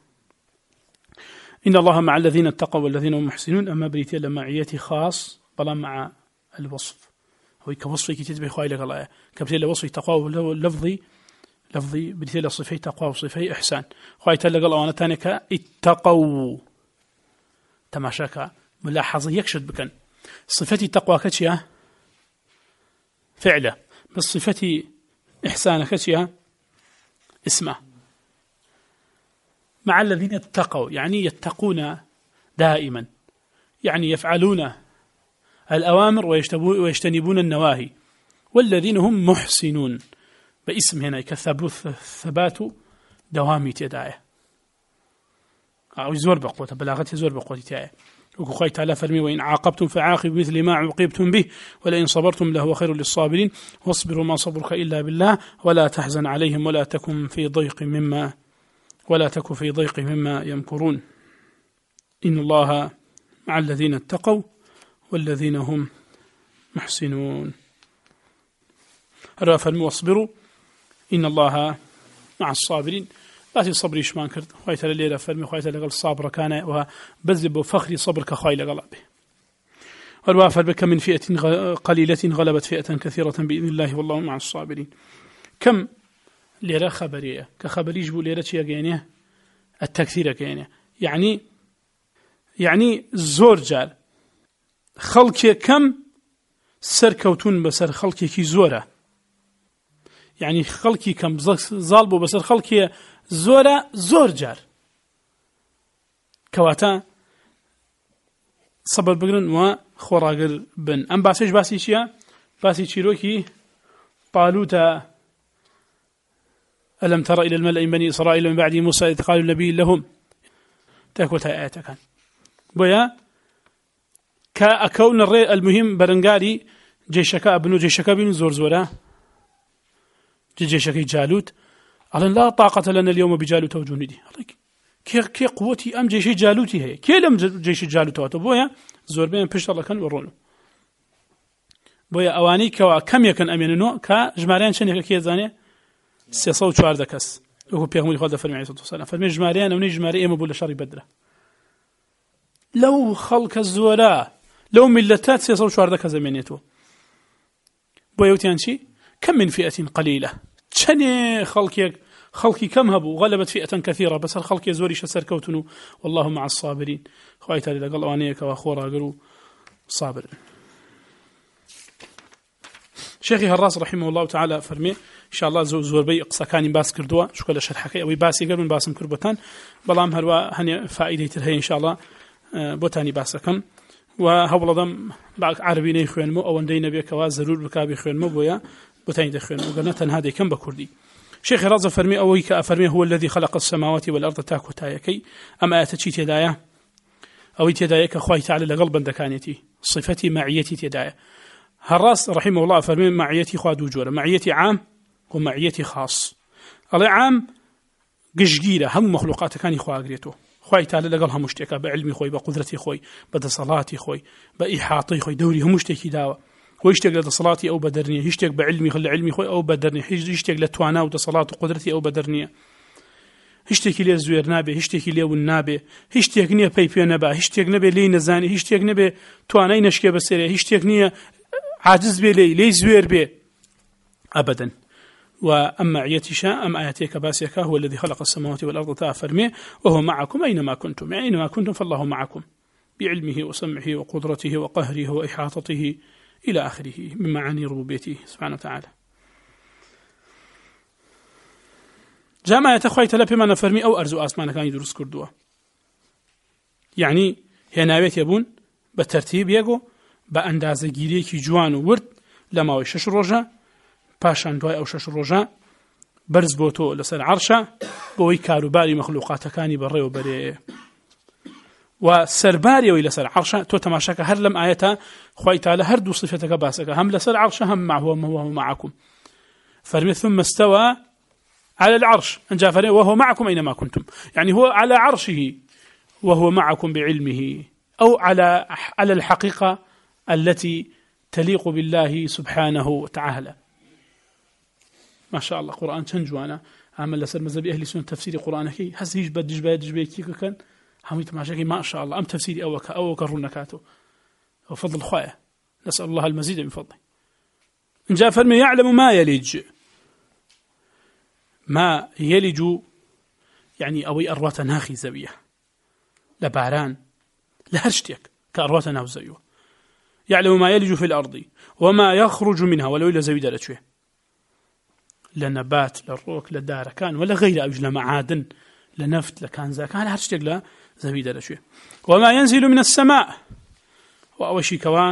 إن الله مع الذين اتقوا والذين هم محسنون أما بريتي لمعيتي خاص بلا مع الوصف هو كوصفي كتير بخواي لك الله كبتي لوصفي تقوى لفظي بريتي لصفي تقوى وصفي إحسان خواي تعالى قال وانا تانيك اتقوا تماشاك ملاحظة يكشد بكن صفتي تقوى كتشيا فعله بس صفتي إحسان كتشيا اسمه مع الذين اتقوا يعني يتقون دائما يعني يفعلون الأوامر ويجتنبون النواهي والذين هم محسنون باسم هنا كثبات دوامي تداعي أو يزور بقوة بلاغة يزور بقوة تداعي وقال تعالى فرمي وإن عاقبتم فعاقبوا مثل ما عوقبتم به ولئن صبرتم لهو خير للصابرين واصبروا ما صبرك إلا بالله ولا تحزن عليهم ولا تكن في ضيق مما يمكرون إن الله مع الذين اتقوا والذين هم محسنون هذا فرمي واصبروا إن الله مع الصابرين باسي صبري شمان كرد خواهي تلا ليلة فرمي خواهي تلا قل صابر كان وبذب وفخري صبرك خواهي لقل به والوافر بك من فئة قليلة غلبت فئة كثيرة بإذن الله والله مع الصابرين كم ليلة خبرية كخبري يجبوا ليلة يقينيه التكثير يقينيه يعني زور جار خلقي كم سركوتون بسر خلقي كي زورة يعني خلقي كم ظالبوا بسر خلقي زور جار كواتا صبر بقرن وخوراقر بن أم باسيش باسي چيا باسي چيروكي طالوت ألم تر إلى الملأ من بني إسرائيل من بعد موسى إذ قالوا النبي لهم تاكوتها آيات كان بويا كأكون الرئي المهم برنقالي جيشك ابنو جيشك بن زورزورا جيشك جالوت قال لا طاقة لنا اليوم بجالوت وجنودي كي قوتي أم جيش جالوتي هي كي لم جيش جالوت بويا زور بين بشر الله كان ورونه بويا أواني كم يكن أمينو كجمارين شنو كي زاني 304 كاس وهو بيغمر خالد فرمي عليه الصلاة والسلام فرمي جمارين أو نجماري إما بولا شر بدرة لو خلق الزوراء لو ملتات 304 كاس زمانيته بويا وتيانشي كم من فئة قليلة شنو خلقي كم هبوا غلبت فئة كثيرة بس الخلق يزوري شسر كوتنو والله مع الصابرين خوايت هذا قال وانيك واخورا قالوا صابر شيخي هراس رحمه الله تعالى فرمي إن شاء الله زور بي قصة كان باس كردوا شو كل شرحك أو باسي قبل من باسم كربتان بلام هروا هني فائدة الهي إن شاء الله بوتاني باسكم وهو ضم بعض عربي نيخوين مو أو ندين بيك وازرور بكابي خوين مو بويا بوتاني دخوين وقلنا هذا كم بكردي شيخ راز فرمي أو كأفرمي هو الذي خلق السماوات والأرض تاكو تايكي أما أتشي تدايا أو تدايك أخوي تعالى لقلبا دكانيتي صفتي معيتي تدايا هراس رحمه الله فرمي معيتي خواد وجوره معيتي عام ومعيتي خاص الله عام قشقيرة هم مخلوقات كان يخوا أقريته خوي تعالى لقلها مشتكى بعلمي خوي بقدرتي خوي بتصلاتي خوي بإحاطي خوي دوري هم مشتكي داوة ويشتاق لتصلاتي أو بدرنية يشتاق بعلمي خلي علمي خوي أو بدرنية يشتاق لتوانا وتصلات وقدرتي أو بدرنية يشتاق لي الزوير نابي يشتاق لي والنابي يشتاق نية بيبي نبا يشتاق نبي لي نزاني يشتاق نبي توانا نشكي بسيري يشتاق نية عاجز بي لي زوير بي أبدا وأما عيتي شاء أم آياتيك باسيك هو الذي خلق السماوات والأرض تافرمي وهو معكم أينما كنتم يعني أينما كنتم فالله معكم بعلمه وسمعه وقدرته وقهره وإحاطته إلى آخره من معاني ربوبيته سبحانه وتعالى جامعة يتخوي تلبي ما نفرمي أو أرزو آسمان كان يدرس كردوا يعني هنا بيت يبون بالترتيب يقو بأندازة جيريكي جوان ورد لما ويشش رجا باشان دوای ئەو 6 ڕۆژە بەرز بۆ تۆ لەسەر عەرشە بۆی کاروباری مەخلوقاتەکانی بەڕێوەبەرێ و سەرباریەوەی لەسەر عەرشە تۆ تەماشاکە هەر لەم ئاەتە خوای تاالە هەردوو صفەتەکە باسەکە هەم لەسەر عەرشە هەم معه معكم فەرمێ ثم استوى على العرش أنجا فرمي وهو معكم أينما كنتم يعني هو على عرشه وهو معكم بعلمه أو على الحقيقة التي تليق بالله سبحانه وتعالى ما شاء الله قرآن تنجوانا عمل لسر مذهب أهل السنة تفسير قرآنك هزيج بدج كي كان هم يتماشاكي ما شاء الله أم تفسيري أوك الرنكاته وفضل خوايا نسأل الله المزيد من فضله إن جاء فرمي يعلم ما يلج يعني أوي أروات ناخي زبية لباران لهرشتك كأروات ناخي زبية يعلم ما يلج في الأرض وما يخرج منها ولو إلا زبيدة لشوه لنبات للروك لدار كان ولا غير أوج لمعادن لنفط لكان زاكان هرشتك لا زبيدة لشوه وما ينزل من السماء وأوشي كوا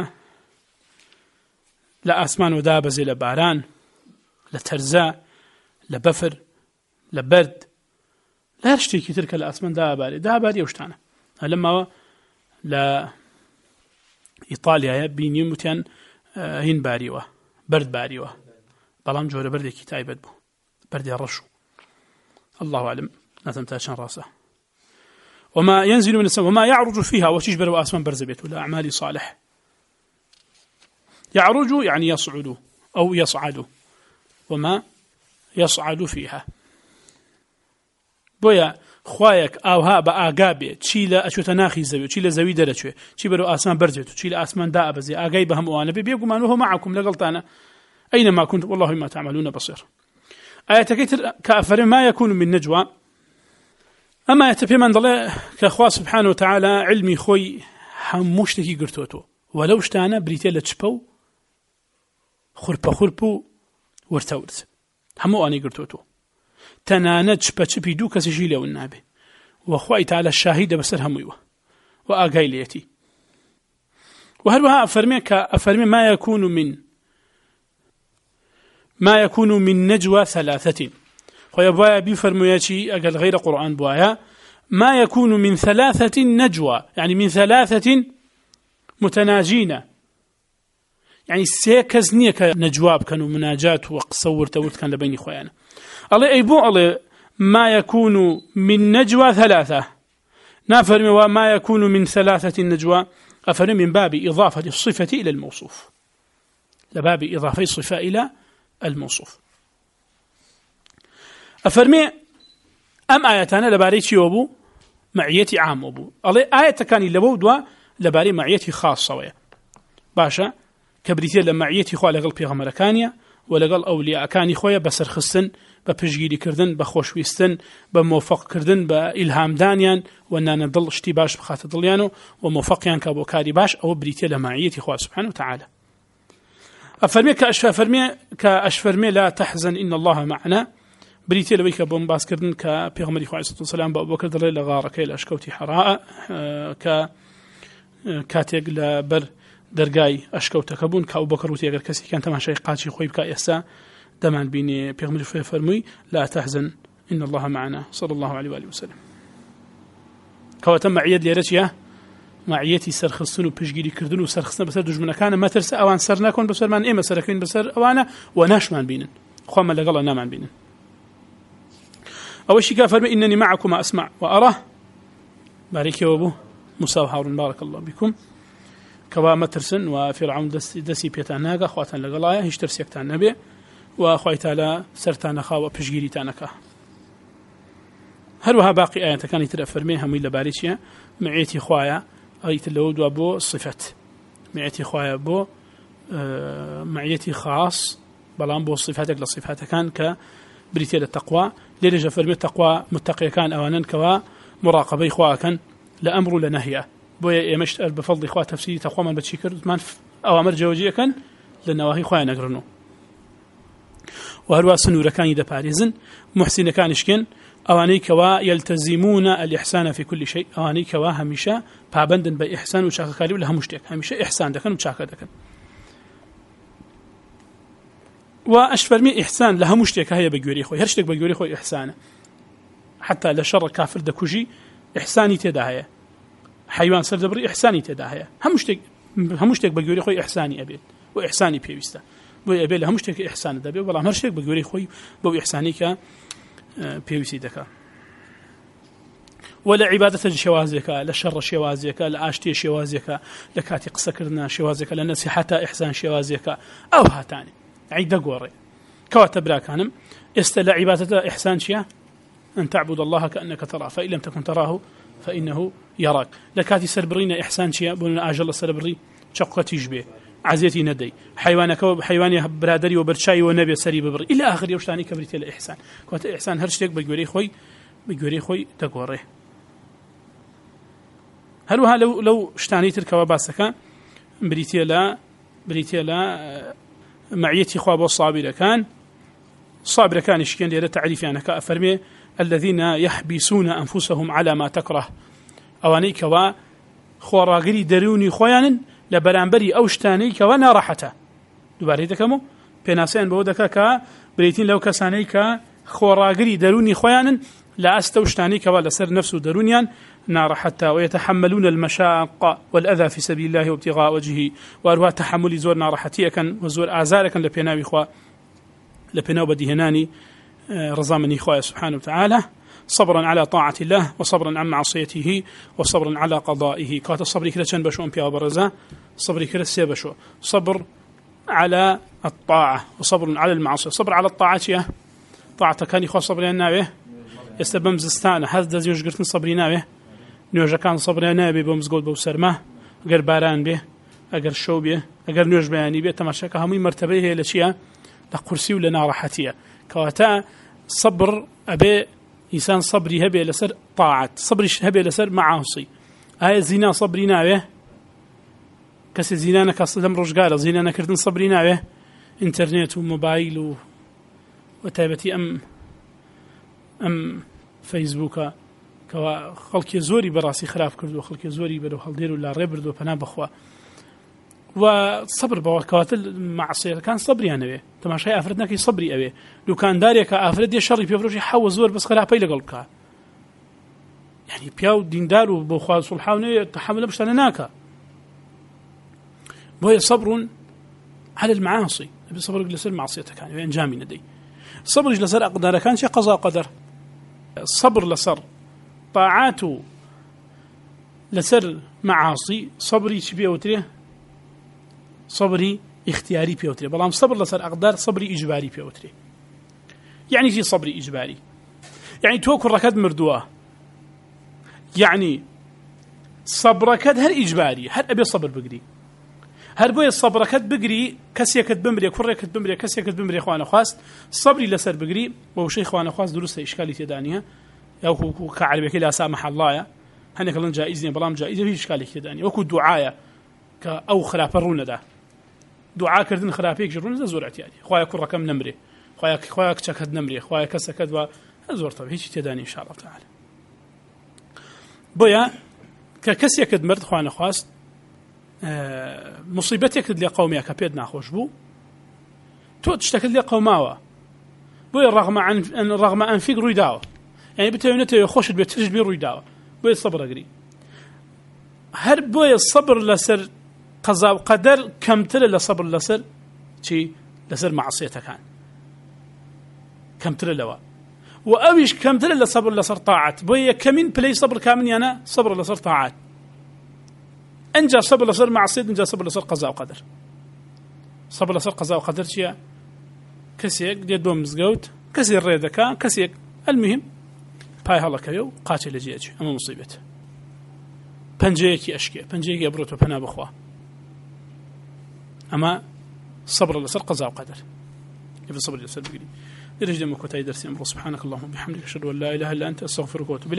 لا أسمان ودابز لباران لترزاء لبفر لبرد لا هرشتك تلك الأسمان داباري وشتانا لما لا إيطاليا بين يمتن هين باريوه برد باريوه بلام جورة بردي كتايب بدبو بردي الرشو الله أعلم ناتم تاشان راسه وما ينزل من السماء وما يعرج فيها وتجبر وآسمان برزبيت ولا أعمال صالح يعرج يعني يصعد أو يصعد وما يصعد فيها بويا خوايك أوها بآقابي تشيلا أشو تناخي زوي تشيلا زوي درجة تشيبرو آسمان برزبيت تشيلا آسمان دابزي آقايبهم وأنا بيقوم أنه معكم لقلتانا أينما كنت والله ما تعملون بصير آياتك كأفر ما يكون من نجوى أما يتبه من ضل كأخوة سبحانه وتعالى علمي خوي هموشتكي قرتوتو ولو اشتانا بريتيلا تشبو خربو ورتورت همو أني قرتوتو تنانا تشبي دو كسجيلة والنابي وأخوة تعالى الشاهدة بسر هميوه وآقاي ليتي وهلوها أفرمي ما يكون من ما يكون من نجوى ثلاثة ويبوايا بفرمياتي أقل غير قرآن بوايا ما يكون من ثلاثة نجوى يعني من ثلاثة متناجين يعني سيكزنية كنجواب كانوا مناجات وقصور تورت كان لبيني خويانا الله أيبو الله ما يكون من نجوى ثلاثة نافرمي وما يكون من ثلاثة نجوى أفرمي من باب إضافة الصفة إلى الموصوف لباب إضافة الصفة إلى الموصوف أفرمي أم آياتنا لباريتي وبو معيتي عام وبو الله آية كان لبو دوا لباري معيتي خاصة ويا باشا كبريتي لمعيتي خوا لقل بيغمر كانيا ولقل أولياء كاني خويا بسر خستن بپشگیری کردن بخوشویستن بموفق کردن بإلهام دانیان وأننا ضل شتي باش بخاطر ضليانو وموفقيان كابو كاري باش أو بريتي لمعيتي خواه سبحانه وتعالى كأشفرمي لا تحزن إن الله معنا بريتي لويك بومباس كردن كبيغمري خواه صلى الله عليه وسلم بأبو بكر ضلي لغارة كي لأشكوتي حراء كاتيق لبر درقاي أشكوتك بون كأبو بكر وتيقر كسي كان تماشي قاتشي خويب كأيسا دمان بيني بيغمري فرمي لا تحزن إن الله معنا صلى الله عليه وآله وسلم كواتم معيد ليرتيا معيتي سرخصن وبشجيري كردن وسرخصنا بسر دجمنا كان ما ترسى أوان سرناكون بسر من إما سركين بسر أوانا وناش من بينن خوما لقلا نام بينن أول شيء فرمي إنني معكم أسمع وأرى بارك يا أبو موسى وهارون بارك الله بكم كوا مترسن وفرعون دسي بيتاناغا أخواتنا لقلايا هيش ترسيك النبي وأخوي تعالى سرتانا خاوة بشجيري تانكا هل وها باقي آية كان يترفرمي هم إلا باريشيا معيتي خوايا آية اللود وابو الصفات معيتي خوايا بو معيتي خاص بلان بو صفاتك لصفاتك كان كبريتي للتقوى ليرجى فرمي التقوى متقي كان أوانا كوا مراقبي خوايا كان لأمر لنهيه بويا يمشت بفضل خوايا تفسيري تقوى من بتشكر من أوامر جوجية كان لنواهي خوايا نقرنو وهروا سنورة كان يدا باريزن محسن كان إشكن أواني كوا يلتزمون الإحسان في كل شيء أواني كوا هميشا بابندن بإحسان وشاككاري ولا همشتك هميشا إحسان دكن وشاكا دكن وأشفرمي إحسان لها مشتك هي بجوري خوي هرشتك بجوري خوي إحسانه حتى لشر كافر دكوجي إحساني تداهية حيوان سردبري إحساني تداهية همشتك بجوري خوي إحساني أبيت وإحساني بيوستا ويبي لها مشتك إحسان دبي والله مرشك بجوري خوي بو إحسانيك بيوسي دكا ولا عبادة شوازك لا شر شوازك لا أشتي شوازك لكاتي قسكرنا شوازك لنصيحة إحسان شوازك أو هاتاني عيد قوري كواتب راكانم استلا عبادة إحسان شيا أن تعبد الله كأنك تراه فإن لم تكن تراه فإنه يراك لكاتي سربرين إحسان شيا بقولنا أجل سربري شقة تجبه عزيتي ندي حيوانك حيواني برادري وبرشاي ونبي سري ببري إلى آخر يوشتاني كبريتي الإحسان كوات إحسان هرشتك بجوري خوي تقوري هل وها لو شتاني تركوا باسكا بريتي لا معيتي خواب الصابر كان صابر كان إشكين ليرى تعريف يعني كأفرمي الذين يحبسون أنفسهم على ما تكره أواني كوا خوراغري دروني خويان لبرانبري أو شتاني كوا نارحته دوباره دكمو بناسين بودكا كا بريتين لو كساني كا خوراغري دروني خويان لا أستوشتاني كوا لسر نفسه درونيان نار حتى ويتحملون المشاق والأذى في سبيل الله وابتغاء وجهه وأروها تحمل زور نار حتيكا وزور آزاركا لبيناوي خوا لبيناو بديهناني رزامني خوا سبحانه وتعالى صبرا على طاعة الله وصبرا عن معصيته وصبرا على قضائه كات الصبر كلا كان بشو أمبيا برزا صبر كلا سيبشو صبر على الطاعة وصبر على المعصية صبر على الطاعة طاعة كان يخوا صبر النابه يستبم زستانه هذا زيوج قرتن صبري نابه نوجا كان صبري نابه بمزقود بوسرمه اگر باران به اگر شو به اگر نوج بياني به تماشاك همي مرتبه هي لشيا لقرسي ولا راحتيه كواتا صبر ابي انسان صبري هبه لسر طاعه صبري هبه لسر معاصي اي زنا صبري نابه كس زينانا كصدم رجال زينانا كردن صبري نابه انترنت وموبايل وتابتي ام فيسبوك كوا خلق زوري براسي خلاف كردو خلق زوري بدو هلدير ولا ريبردو فنا بخوا وصبر بوكواتل معصية كان صبري أنا به تماشي أفردنا كي صبري أبي لو كان داريك أفرد يشري بيفرش يحوز زور بس خلاها بيل قلبك يعني بياو دين دار وبخوال صلحاوني تحمل مش تناكا وهي صبر على المعاصي صبر جلس المعصية كان يعني جامي ندي صبر جلس أقدار كان شيء قضاء قدر الصبر لصر طاعاته لسر معاصي صبري شبيه وتريه صبري اختياري بيوتري بلام صبر لسر أقدار صبري إجباري بيوتري يعني شي صبري إجباري يعني توكل ركض مردوه يعني صبركد هر إجباري هر أبي صبر بقري هر بوي صبركد بقري كسيكد بمري كريكد بمري كسيكد بمري إخوانا خواست صبري لسر بقري وشي إخوانا خواست درست إشكالي تدانيها أو كعربي كلا سامح الله هني كلن جائزين بلام جائزة في إشكالي تداني وكو دعاية كأو خرافرون ده دعاء كردن خرافيك جرون زور اعتيادي خوايا كل رقم نمري خوايا كشكد نمري خوايا كسكد وزور طبعا هيك تداني إن شاء الله تعالى بويا ككسي يكد مرد خوانا خواست مصيبتك اللي قومي كبيد ناخوش بو تو تشتكل لي قوماوه بويا رغم أن فيك رويداوه يعني بتوينته يخش البيت تجد بي رويداوه بويا الصبر أقري هر بويا الصبر لسر قضاء وقدر كم تل لصبر لسر شي لسر معصيته كان كم تل لوا وأويش كم تل لصبر لسر طاعت بويا كمين بلاي صبر كامل أنا صبر لسر طاعات أنجا صبر لسر معصية أنجا صبر لسر قضاء وقدر صبر لسر قضاء وقدر شيء كسيك دي دوم مزقوت كسي الريدكا كسيك المهم باي هلا كيو قاتل لجيج أما مصيبته بنجيكي أشكي بنجيكي أبروتو بنا بخوا أما صبر لسر قضاء وقدر كيف صبر لسر بقلي درج دمك وتاي درسي أمر سبحانك اللهم وبحمدك أشهد أن لا إله إلا أنت أستغفرك وأتوب إليك